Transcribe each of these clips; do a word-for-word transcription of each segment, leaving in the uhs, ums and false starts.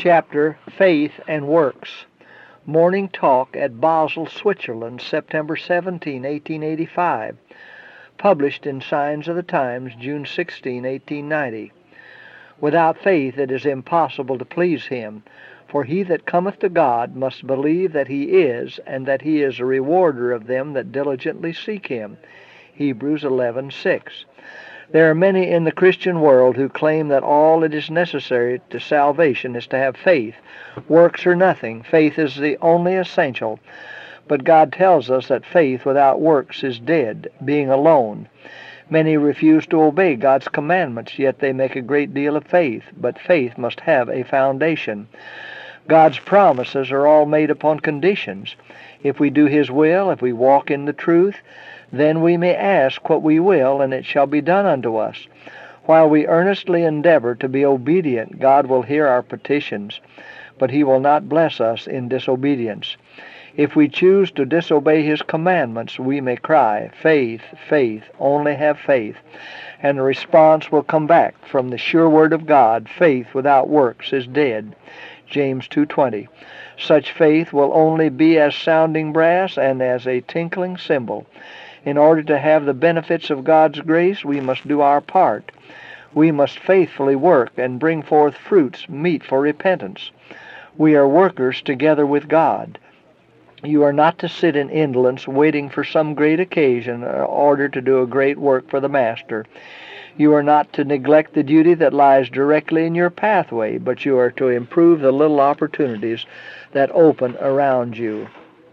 Chapter Faith and Works. Morning Talk at Basel, Switzerland, September seventeenth, eighteen eighty-five. Published in Signs of the Times, June sixteenth, eighteen ninety. Without faith it is impossible to please him, for he that cometh to God must believe that he is, and that he is a rewarder of them that diligently seek him. Hebrews eleven six. There are many in the Christian world who claim that all that is necessary to salvation is to have faith. Works are nothing. Faith is the only essential. But God tells us that faith without works is dead, being alone. Many refuse to obey God's commandments, yet they make a great deal of faith. But faith must have a foundation. God's promises are all made upon conditions. If we do his will, if we walk in the truth, then we may ask what we will, and it shall be done unto us. While we earnestly endeavor to be obedient, God will hear our petitions, but he will not bless us in disobedience. If we choose to disobey his commandments, we may cry, "Faith, faith, only have faith." And the response will come back from the sure word of God, "Faith without works is dead." James two twenty. Such faith will only be as sounding brass and as a tinkling cymbal. In order to have the benefits of God's grace, we must do our part. We must faithfully work and bring forth fruits meet for repentance. We are workers together with God. You are not to sit in indolence waiting for some great occasion in order to do a great work for the Master. You are not to neglect the duty that lies directly in your pathway, but you are to improve the little opportunities that open around you.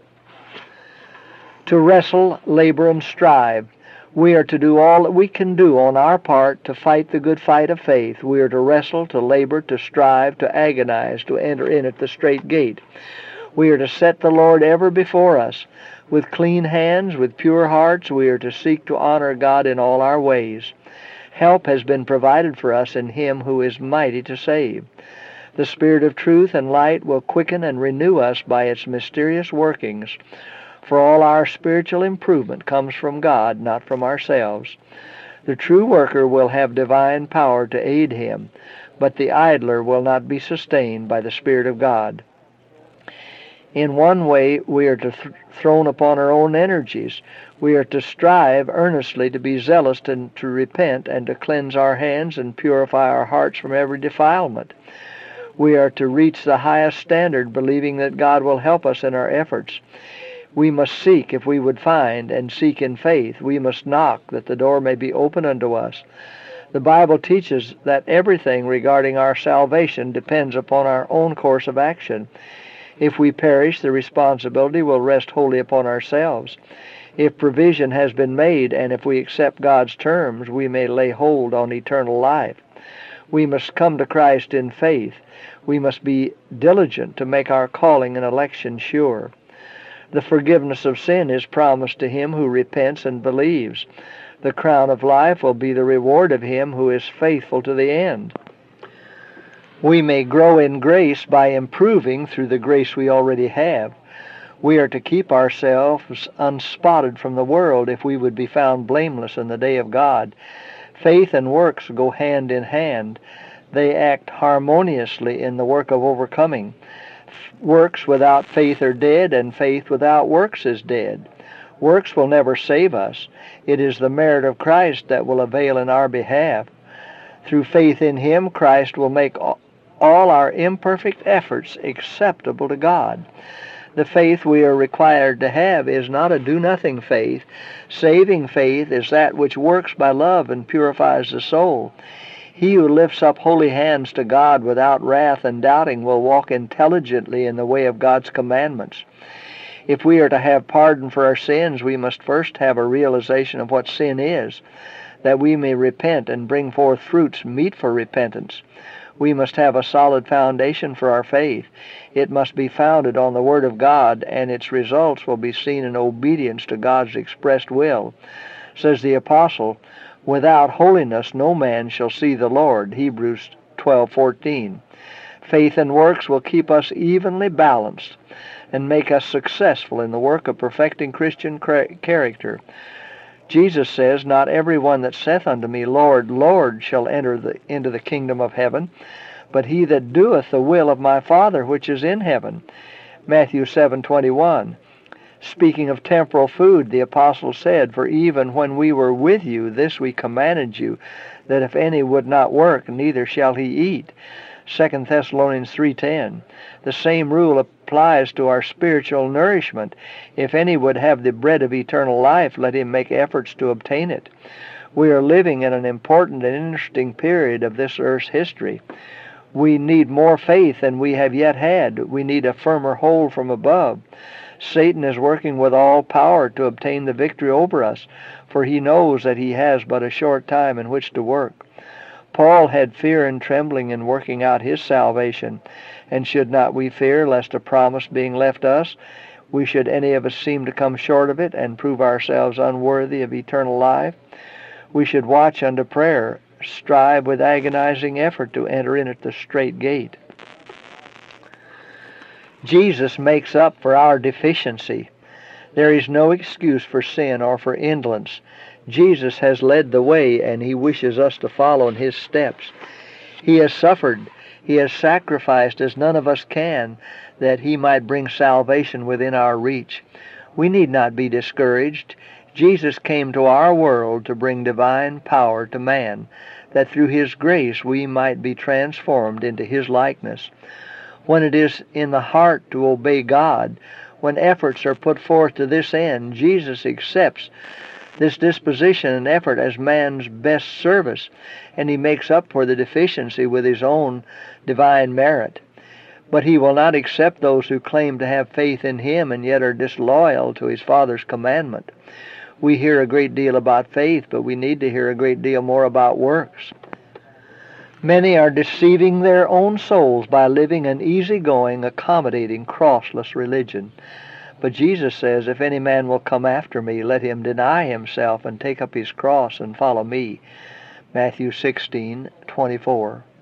To wrestle, labor, and strive. We are to do all that we can do on our part to fight the good fight of faith. We are to wrestle, to labor, to strive, to agonize, to enter in at the strait gate. We are to set the Lord ever before us. With clean hands, with pure hearts, we are to seek to honor God in all our ways. Help has been provided for us in him who is mighty to save. The Spirit of truth and light will quicken and renew us by its mysterious workings. For all our spiritual improvement comes from God, not from ourselves. The true worker will have divine power to aid him, but the idler will not be sustained by the Spirit of God. In one way, we are to th- thrown upon our own energies. We are to strive earnestly to be zealous and to repent and to cleanse our hands and purify our hearts from every defilement. We are to reach the highest standard, believing that God will help us in our efforts. We must seek if we would find, and seek in faith. We must knock that the door may be open unto us. The Bible teaches that everything regarding our salvation depends upon our own course of action. If we perish, the responsibility will rest wholly upon ourselves. If provision has been made, and if we accept God's terms, we may lay hold on eternal life. We must come to Christ in faith. We must be diligent to make our calling and election sure. The forgiveness of sin is promised to him who repents and believes. The crown of life will be the reward of him who is faithful to the end. We may grow in grace by improving through the grace we already have. We are to keep ourselves unspotted from the world if we would be found blameless in the day of God. Faith and works go hand in hand. They act harmoniously in the work of overcoming. Works without faith are dead, and faith without works is dead. Works will never save us. It is the merit of Christ that will avail in our behalf. Through faith in him, Christ will make all our imperfect efforts acceptable to God. The faith we are required to have is not a do-nothing faith. Saving faith is that which works by love and purifies the soul. He who lifts up holy hands to God without wrath and doubting will walk intelligently in the way of God's commandments. If we are to have pardon for our sins, we must first have a realization of what sin is, that we may repent and bring forth fruits meet for repentance. We must have a solid foundation for our faith. It must be founded on the Word of God, and its results will be seen in obedience to God's expressed will. Says the Apostle, "Without holiness no man shall see the Lord." Hebrews twelve fourteen. Faith and works will keep us evenly balanced and make us successful in the work of perfecting Christian character. Jesus says, "Not every one that saith unto me, Lord, Lord, shall enter the, into the kingdom of heaven, but he that doeth the will of my Father which is in heaven. Matthew seven twenty-one. Speaking of temporal food, the apostle said, For even when we were with you, this we commanded you, that if any would not work, neither shall he eat. Second Thessalonians three ten. The same rule applies to our spiritual nourishment. If any would have the bread of eternal life, let him make efforts to obtain it. We are living in an important and interesting period of this earth's history. We need more faith than we have yet had. We need a firmer hold from above. Satan is working with all power to obtain the victory over us, for he knows that he has but a short time in which to work. Paul had fear and trembling in working out his salvation, and should not we fear lest a promise being left us, we should any of us seem to come short of it and prove ourselves unworthy of eternal life? We should watch unto prayer, strive with agonizing effort to enter in at the strait gate. Jesus makes up for our deficiency. There is no excuse for sin or for indolence. Jesus has led the way, and he wishes us to follow in his steps. He has suffered, he has sacrificed as none of us can, that he might bring salvation within our reach. We need not be discouraged. Jesus came to our world to bring divine power to man, that through his grace we might be transformed into his likeness. When it is in the heart to obey God, when efforts are put forth to this end, Jesus accepts this disposition and effort as man's best service, and he makes up for the deficiency with his own divine merit. But he will not accept those who claim to have faith in him and yet are disloyal to his Father's commandment. We hear a great deal about faith, but we need to hear a great deal more about works. Many are deceiving their own souls by living an easygoing, accommodating, crossless religion. But Jesus says, If any man will come after me, let him deny himself and take up his cross and follow me. Matthew sixteen twenty-four.